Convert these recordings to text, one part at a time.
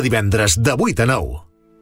Divendres de 8 a 9.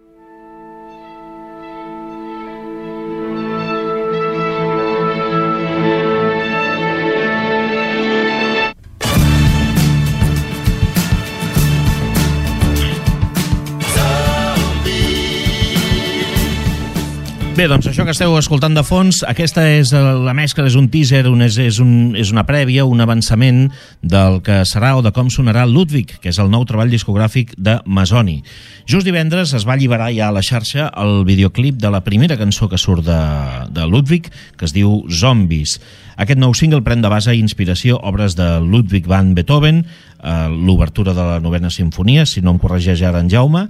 Bé, doncs això que esteu escoltant de fons, aquesta és la mescla, és un teaser, és una prèvia, un avançament del que serà o de com sonarà Ludwig, que és el nou treball discogràfic de Masoni. Just divendres es va alliberar ja a la xarxa el videoclip de la primera cançó que surt de Ludwig, que es diu Zombies. Aquest nou single pren de base i inspiració obres de Ludwig van Beethoven, l'obertura de la novena simfonia, si no em corregeix ara en Jaume.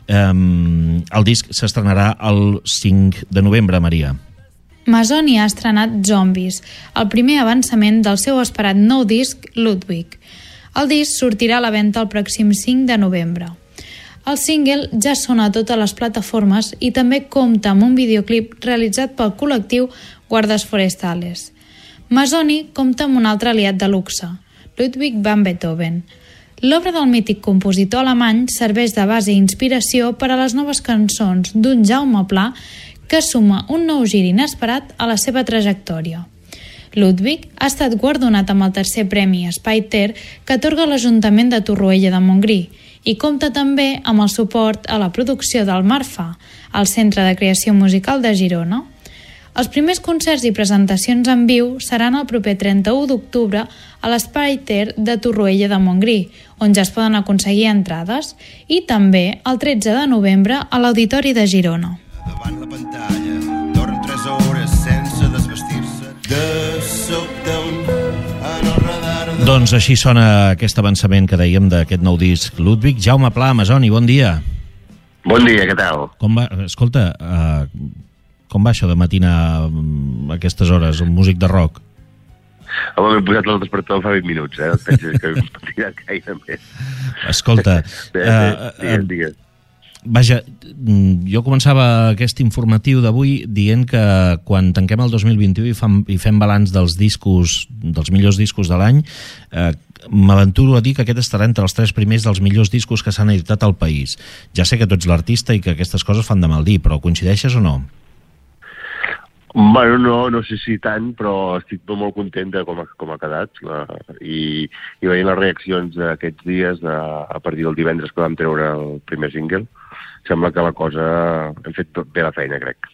El disc s'estrenarà el 5 de novembre, Maria. Masoni ha estrenat Zombies, el primer avançament del seu esperat nou disc, Ludwig. El disc sortirà a la venda el pròxim 5 de novembre. El single ja sona a totes les plataformes i també compta amb un videoclip realitzat pel col·lectiu Guardes Forestales. Masoni compta amb un altre aliat de luxe, Ludwig van Beethoven. L'obra del mític compositor alemany serveix de base i inspiració per a les noves cançons d'un Jaume Pla que suma un nou gir inesperat a la seva trajectòria. Ludwig ha estat guardonat amb el tercer premi Espai Ter que atorga l'Ajuntament de Torroella de Montgrí i compta també amb el suport a la producció del Marfà, el Centre de Creació Musical de Girona. Els primers concerts i presentacions en viu seran el proper 31 d'octubre a l'Espai Ter de Torroella de Montgrí, on ja es poden aconseguir entrades, i també el 13 de novembre a l'Auditori de Girona. Davant la pantalla, dorm 3 hores sense desvestir-se. De sobte en el radar... Doncs així sona aquest avançament que dèiem d'aquest nou disc Ludwig. Jaume Pla, Masoni, bon dia. Bon dia, què tal? Com va? Escolta, com va això de matinar a aquestes hores, un músic de rock? Home, m'he posat el despertador fa 20 minuts, No pensis que m'he tirat gaire més. Escolta, Digues. Vaja, jo començava aquest informatiu d'avui dient que quan tanquem el 2021 i fem balanç dels millors discos de l'any, m'aventuro a dir que aquest estarà entre els 3 primers dels millors discos que s'han editat al país. Ja sé que tu ets l'artista i que aquestes coses fan de mal dir, però coincideixes o no? Bueno, no sé si tant, però estic molt content de com ha quedat i veient les reaccions d'aquests dies a partir del divendres que vam treure el primer single, sembla que la cosa hem fet bé la feina, crec.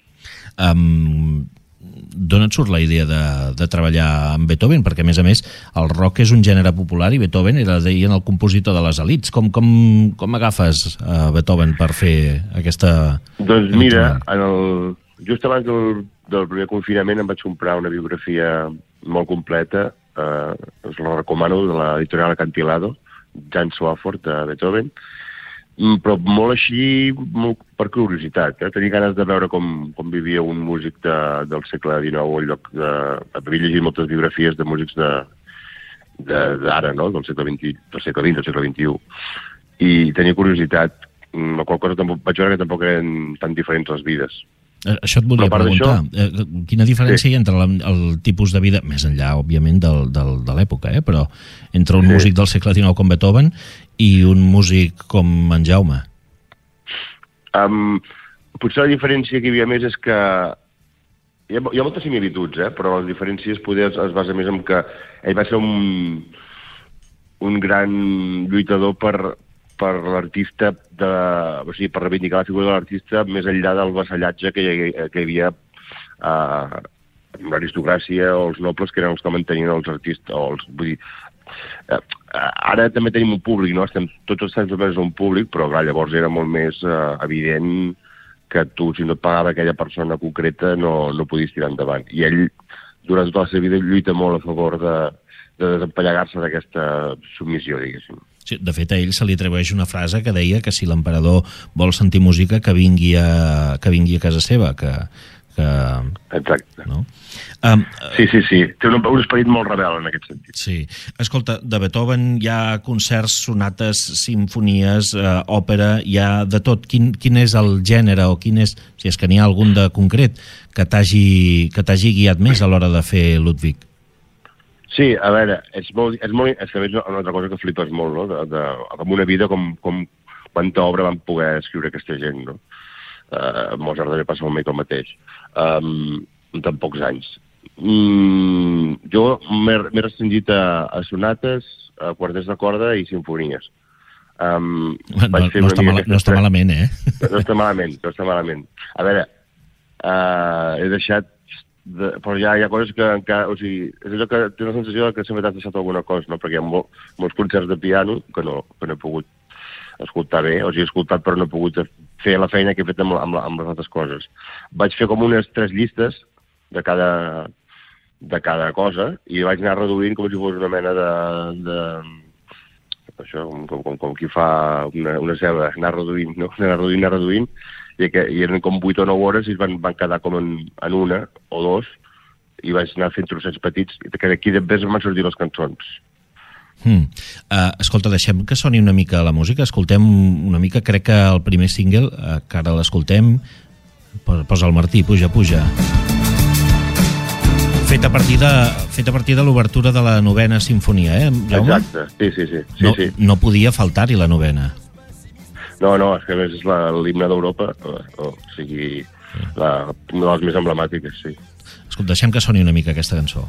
D'on et surt la idea de treballar amb Beethoven? Perquè, a més, el rock és un gènere popular i Beethoven era, deien, el compositor de les elits. Com agafes Beethoven per fer aquesta... Doncs mira, just abans del primer confinament em vaig comprar una biografia molt completa, us la recomano, de l'editorial Acantilado, Jan Swafford, de Beethoven, però molt així, molt per curiositat. Tenia ganes de veure com vivia un músic del segle XIX, al lloc de... Havia llegit moltes biografies de músics d'ara, no?, del segle XX, del segle XXI, i tenia curiositat, la qual cosa vaig veure que tampoc eren tan diferents les vides. Això et volia preguntar. Quina diferència hi ha entre el tipus de vida, més enllà, òbviament, de l'època, però entre un músic del segle XIX com Beethoven i un músic com en Jaume? Potser la diferència que hi havia més és que hi ha moltes similituds, però les diferències poder es basa més en que ell va ser un gran lluitador per l'artista, o sigui, per reivindicar la figura de l'artista més enllà del vassallatge que hi havia amb l'aristocràcia o els nobles, que eren els que mantenien els artistes. Vull dir, ara també tenim un públic, no? Tots estem sotmesos a un públic, però clar, llavors era molt més evident que tu, si no et pagava aquella persona concreta, no podies tirar endavant. I ell, durant tota la seva vida, lluita molt a favor de desempallegar-se d'aquesta submissió, diguéssim. Sí, de fet, a ell se li atribueix una frase que deia que si l'emperador vol sentir música, que vingui a casa seva, Exacte. No? Sí. Té un esperit molt rebel en aquest sentit. Sí. Escolta, de Beethoven hi ha concerts, sonates, simfonies, òpera, hi ha de tot. Quin és el gènere o quin és, si és que n'hi ha algun de concret, que t'hagi guiat més a l'hora de fer Ludwig? Sí, a veure, és una altra cosa que flipes molt, no? Amb una vida com quanta obra van poder escriure aquesta gent, no? Mozart també passa el mateix. En tan pocs anys. Jo m'he restringit a sonates, a quartets de corda i sinfonies. No està malament, eh? No està malament. A veure, he deixat... Però hi ha coses que encara... O sigui, és allò que té la sensació que sempre t'has deixat alguna cosa, no? Perquè hi ha molts concerts de piano que no he pogut escoltar bé, o sigui, he escoltat però no he pogut fer la feina que he fet amb les altres coses. Vaig fer com unes 3 llistes de cada cosa i vaig anar reduint com si fos una mena de això, com qui fa una ceba, anar reduint, no? Anar reduint, i eren com 8 o 9 hores i van quedar com en una o 2 i vaig anar fent trossets petits i que d'aquí després van sortir les cançons. Escolta, deixem que soni una mica la música, escoltem una mica, crec que el primer single, que ara l'escoltem, posa el Martí, puja. Fet a partir de l'obertura de la 9ª sinfonia, Jaume? Exacte, sí. No podia faltar-hi la 9ª. No, és que a més és l'himne d'Europa, o sigui, una de les més emblemàtiques, sí. Escolta, deixem que soni una mica aquesta cançó.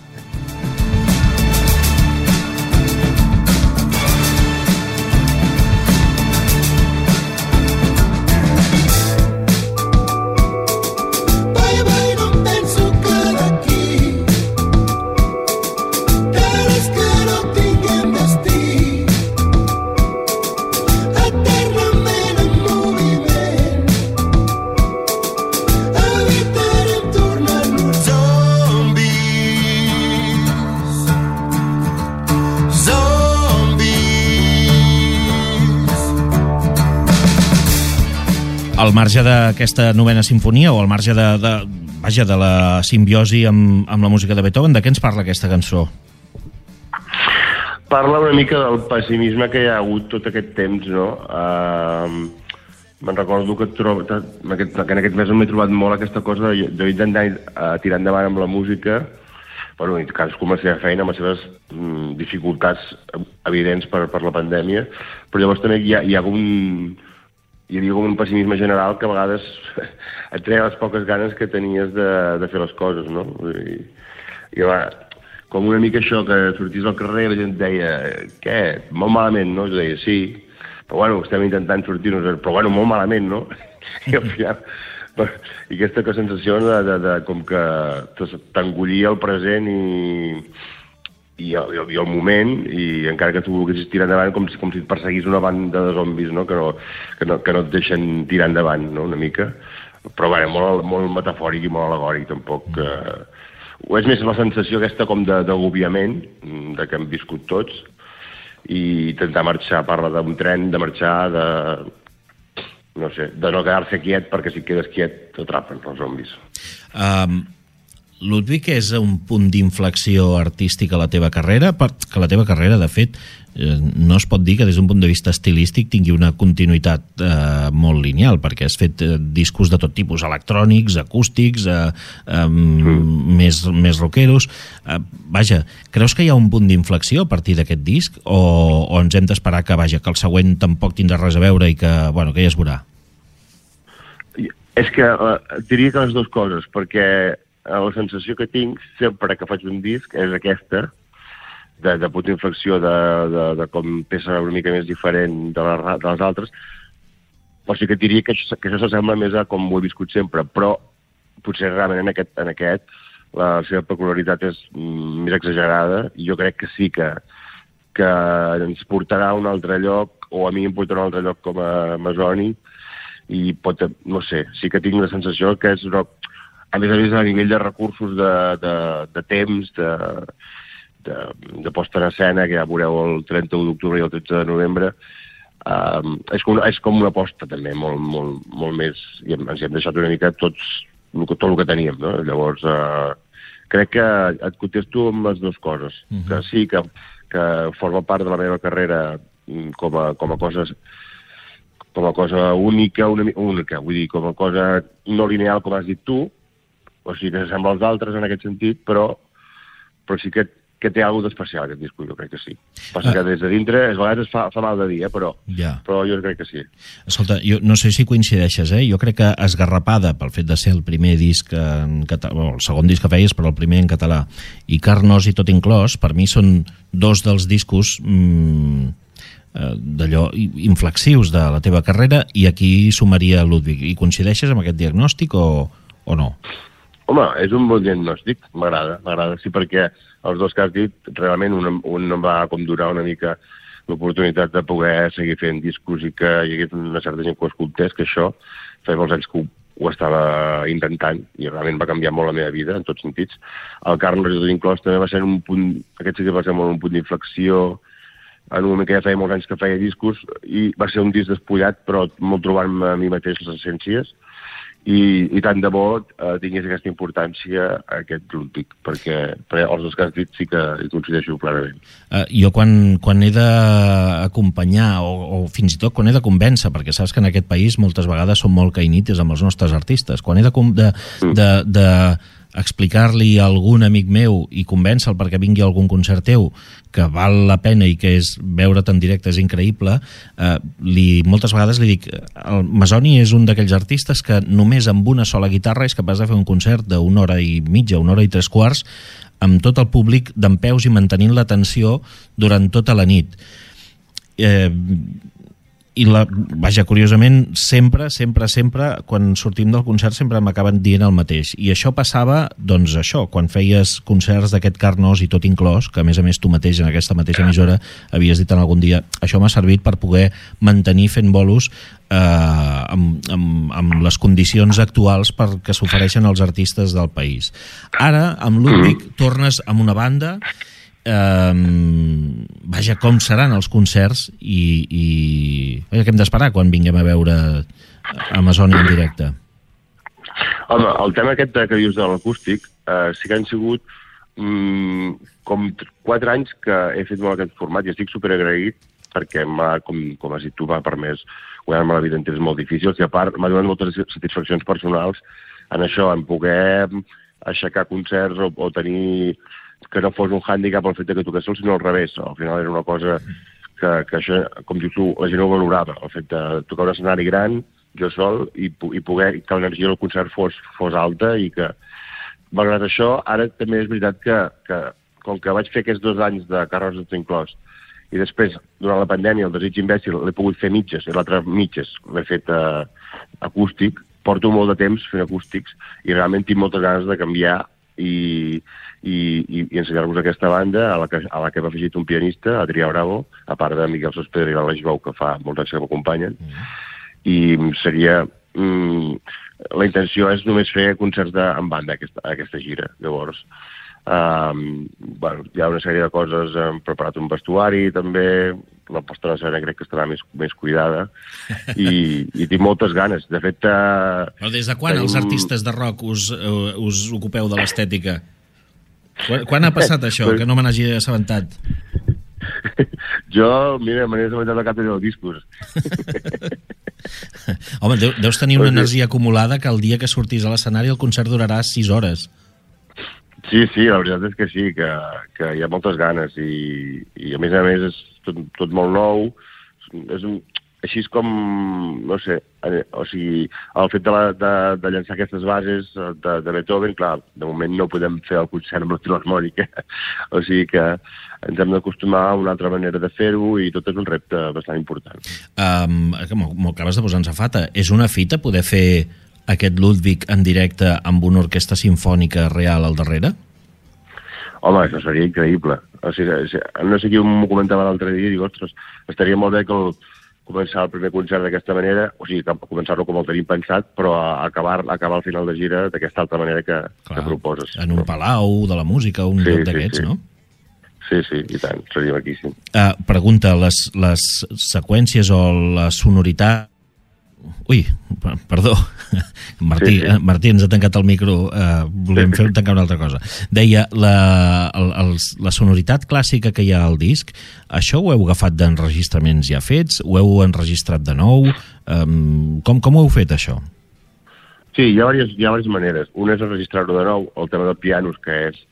Al marge d'aquesta 9ª sinfonia o al marge de la simbiosi amb la música de Beethoven, de què ens parla aquesta cançó? Parla una mica del pessimisme que hi ha hagut tot aquest temps, no? Me'n recordo que en aquest mes m'he trobat molt aquesta cosa d'intentar tirar endavant amb la música, bueno, i cadascú amb la seva feina, amb les seves dificultats evidents per la pandèmia, però llavors també hi havia com un pessimisme general que a vegades et treia les poques ganes que tenies de fer les coses, no? I va, com una mica això, que sortís al carrer i la gent deia, què? Molt malament, no? Jo deia, sí, però bueno, estem intentant sortir-nos, però bueno, molt malament, no? I al final, i aquesta sensació de com que t'engollia el present i el moment, i encara que tu volguessis tirar endavant com si et perseguís una banda de zombis, no? Que no et deixen tirar endavant, no? Una mica. Però bé, molt metafòric i molt alegòric, tampoc. És més la sensació aquesta com d'agobiament, de que hem viscut tots, i intentar marxar, parla d'un tren, de marxar, no sé, de no quedar-se quiet, perquè si quedes quiet t'atrapen els zombis. Ludwig és un punt d'inflexió artística a la teva carrera, que la teva carrera, de fet, no es pot dir que des d'un punt de vista estilístic tingui una continuïtat molt lineal, perquè has fet discos de tot tipus, electrònics, acústics, més rockeros. Vaja, creus que hi ha un punt d'inflexió a partir d'aquest disc o ens hem d'esperar que el següent tampoc tindrà res a veure i que ja es veurà? És que diria que les dues coses, perquè la sensació que tinc sempre que faig un disc és aquesta, de punt d'inflexió, de com peça una mica més diferent de les altres, o sigui que diria que això s'assembla més a com ho he viscut sempre, però potser realment en aquest la seva peculiaritat és més exagerada, i jo crec que sí que ens portarà a un altre lloc, o a mi em portarà a un altre lloc com a Masoni, i pot, no sé, sí que tinc la sensació que és una... A més, a nivell de recursos, de temps, de posta en escena, que ja veureu el 31 d'octubre i el 13 de novembre, és com una aposta també, molt més, i ens hem deixat una mica tot el que teníem, no? Llavors, crec que et contesto amb les dues coses, que sí, que forma part de la meva carrera com a cosa única, vull dir, com a cosa no lineal, com has dit tu, o sigui que s'assembla als altres en aquest sentit, però sí que que té alguna d'especial aquest disco, jo crec que sí. Passa que des de dintre, a vegades fa mal de dir, però jo crec que sí. Escolta, jo no sé si coincideixes, jo crec que Esgarrapada, pel fet de ser el primer disc en català, el segon disc que feies, però el primer en català, i Carnós i tot inclòs, per mi són dos dels discos d'allò inflexius de la teva carrera, i aquí sumaria Ludwig. I coincideixes amb aquest diagnòstic o no? Home, és un bon diagnòstic, m'agrada, sí, perquè els dos que has dit, realment un em va com durar una mica l'oportunitat de poder seguir fent discos i que hi hagués una certa gent que ho escoltés, que això feia molts anys que ho estava intentant i realment va canviar molt la meva vida en tots sentits. El Carnós i tot inclòs també va ser un punt, aquest sí que va ser molt un punt d'inflexió, en un moment que ja feia molts anys que feia discos, i va ser un disc despullat, però molt trobant-me a mi mateix les essències, i tant de bo tingués aquesta importància aquest Ludwig, perquè els dos que has dit sí que hi coincideixo clarament. Jo quan he d'acompanyar o fins i tot quan he de convèncer, perquè saps que en aquest país moltes vegades som molt caïnites amb els nostres artistes, quan he de explicar-li a algun amic meu i convèncer-lo perquè vingui a algun concert teu que val la pena i que veure't en directe és increïble, moltes vegades li dic, el Masoni és un d'aquells artistes que només amb una sola guitarra és capaç de fer un concert d'una hora i mitja, una hora i 3/4, amb tot el públic dempeus i mantenint l'atenció durant tota la nit. I vaja, curiosament, sempre, quan sortim del concert sempre m'acaben dient el mateix. I això passava, doncs això, quan feies concerts d'aquest Carnós i tot inclòs, que a més tu mateix en aquesta mateixa emissora havies dit en algun dia, això m'ha servit per poder mantenir fent bolos amb les condicions actuals que s'ofereixen als artistes del país. Ara, amb Ludwig, tornes amb una banda. Vaja, com seran els concerts i vaja, què hem d'esperar quan vinguem a veure Masoni en directe? Home, el tema aquest que dius de l'acústic sí que han sigut com 4 anys que he fet molt aquest format i estic superagraït perquè com has dit tu, m'ha permès guanyar-me la vida en temps molt difícils i a part m'ha donat moltes satisfaccions personals en això, en poder aixecar concerts o tenir que no fos un hàndicap el fet que toqués sol, sinó al revés. Al final era una cosa que això, com dius tu, la gent ho valorava, el fet de tocar un escenari gran, jo sol, i poder que l'energia del concert fos alta i que, malgrat això, ara també és veritat que com que vaig fer aquests 2 anys de Carnós i tot inclòs i després, durant la pandèmia, el Desig imbècil l'he pogut fer mitges, i l'altre mitges l'he fet acústic, porto molt de temps fent acústics i realment tinc moltes ganes de canviar i ensenyar-vos aquesta banda a la que hem afegit un pianista, Adrià Bravo, a part de Miquel Sospedra i l'Aleix Bou, que fa molts anys que m'acompanyen, i seria... la intenció és només fer concerts en banda aquesta gira. Llavors, hi ha una sèrie de coses, hem preparat un vestuari també, la posta en escena crec que estarà més cuidada i tinc moltes ganes. De fet... Però des de quan els artistes de rock us ocupeu de l'estètica? Quan ha passat això, que no me n'hagi assabentat? Jo, mira, me n'he assabentat al cap de 10 discos. Home, deus tenir una energia acumulada que el dia que sortís a l'escenari el concert durarà 6 hores. Sí, la veritat és que sí, que hi ha moltes ganes i a més és tot molt nou. Així com, no sé, o sigui, el fet de llançar aquestes bases de Beethoven, clar, de moment no podem fer el concert amb la Filharmònica, o sigui que ens hem d'acostumar a una altra manera de fer-ho i tot és un repte bastant important. M'ho acabes de posar en safata. És una fita poder fer aquest Ludwig en directe amb una orquestra simfònica real al darrere? Home, això seria increïble. O sigui, no sé qui m'ho comentava l'altre dia i dic, ostres, estaria molt bé que començar el primer concert d'aquesta manera, o sigui, començar-lo com el tenim pensat, però acabar al final de gira d'aquesta altra manera que proposes. En un palau de la música, un lloc d'aquests, no? Sí, i tant, seria maquíssim. Pregunta, les seqüències o la sonoritat... Ui, perdó, Martí ens ha tancat el micro, volíem tancar una altra cosa. Deia, la sonoritat clàssica que hi ha al disc, això ho heu agafat d'enregistraments ja fets? Ho heu enregistrat de nou? Com ho heu fet, això? Sí, hi ha diverses maneres. Una és enregistrar-ho de nou, el tema dels pianos, que és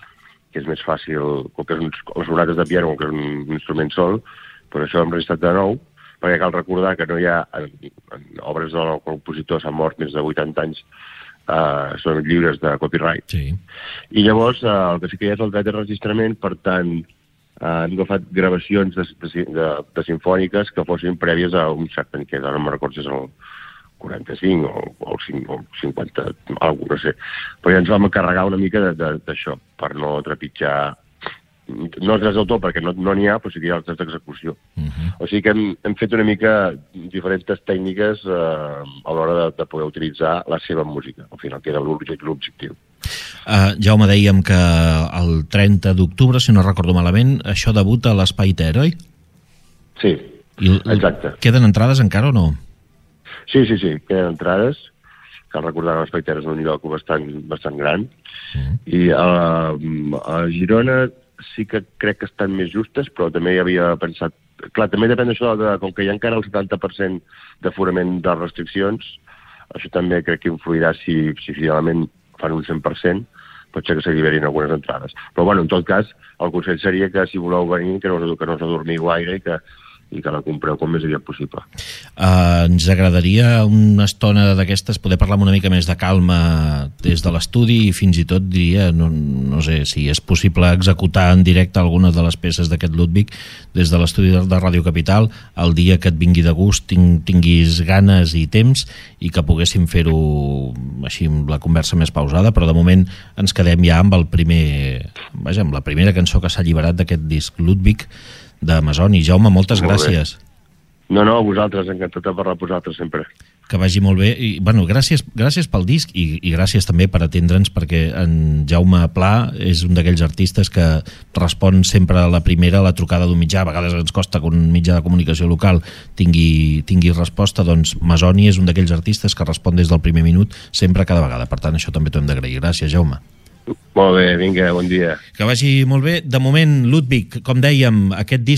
que és més fàcil, com que les sonates de piano, com que és un instrument sol, però això hem registrat de nou, perquè cal recordar que no hi ha, en obres del compositor s'han mort més de 80 anys, són lliures de copyright. Sí. I llavors el que sí que hi ha és el dret de registrament, per tant, han agafat gravacions de sinfòniques que fossin prèvies a un cert any, que ara no me'n recordo si és el 45 o el 50, alguna, no sé. Però ja ens vam encarregar una mica d'això, per no trepitjar, no els drets d'autor, perquè no n'hi ha, però sí que hi ha els drets d'execució. O sigui que hem fet una mica diferents tècniques a l'hora de poder utilitzar la seva música, al final, que era l'objectiu. Jaume, dèiem que el 30 d'octubre, si no recordo malament, això debuta a l'Espai Ter, oi? Sí, exacte. Queden entrades encara o no? Sí, queden entrades. Cal recordar que l'Espai Ter és un lloc bastant gran. I a Girona sí que crec que estan més justes, però també hi havia pensat... Clar, també depèn d'això, com que hi ha encara el 70% d'aforament de restriccions, això també crec que influirà si finalment fan un 100%, pot ser que s'alliberin algunes entrades. Però, bueno, en tot cas, el consell seria que si voleu venir, que no us adormiu gaire i que la compreu com més aviat possible. Ens agradaria una estona d'aquestes poder parlar amb una mica més de calma des de l'estudi i fins i tot diria, no sé si és possible executar en directe algunes de les peces d'aquest Ludwig des de l'estudi de Ràdio Capital el dia que et vingui de gust, tinguis ganes i temps i que poguéssim fer-ho així amb la conversa més pausada, però de moment ens quedem ja amb amb la primera cançó que s'ha alliberat d'aquest disc Ludwig de Masoni. Jaume, moltes gràcies. No, a vosaltres, encantat de parlar amb vosaltres sempre. Que vagi molt bé. I, bueno, gràcies pel disc i gràcies també per atendre'ns, perquè en Jaume Pla és un d'aquells artistes que respon sempre a la primera, a la trucada d'un mitjà. A vegades ens costa que un mitjà de comunicació local tingui resposta, doncs Masoni és un d'aquells artistes que respon des del primer minut sempre cada vegada. Per tant, això també t'ho hem d'agrair. Gràcies, Jaume. Molt bé, vinga, bon dia. Que vagi molt bé. De moment, Ludwig, com dèiem, aquest disc